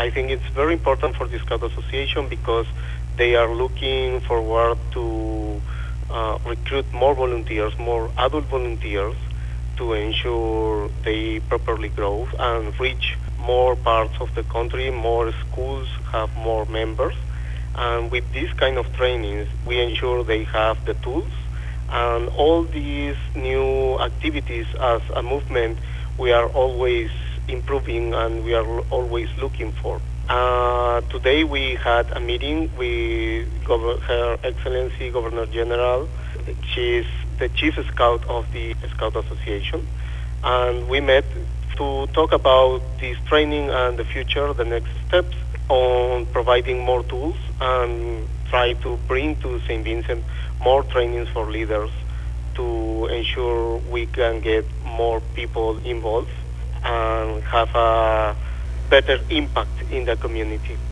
I think it's very important for the Scout Association because they are looking forward to recruit more volunteers, more adult volunteers, to ensure they properly grow and reach more parts of the country, more schools have more members. And with this kind of trainings, we ensure they have the tools and all these new activities as a movement we are always improving and we are always looking for. Today we had a meeting with Her Excellency Governor General. She's the Chief Scout of the Scout Association, and we met to talk about this training and the future, the next steps on providing more tools and try to bring to St. Vincent more trainings for leaders to ensure we can get more people involved and have a better impact in the community.